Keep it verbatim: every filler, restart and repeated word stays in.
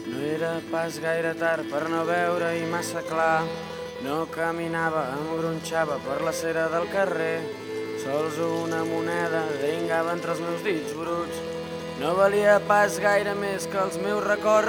No era pas gaire tard per no veure-hi massa clar. No caminava, em gronxava per la cera del carrer. Sols una moneda dringava entre els meus dits bruts. No valia pas gaire més que els meus records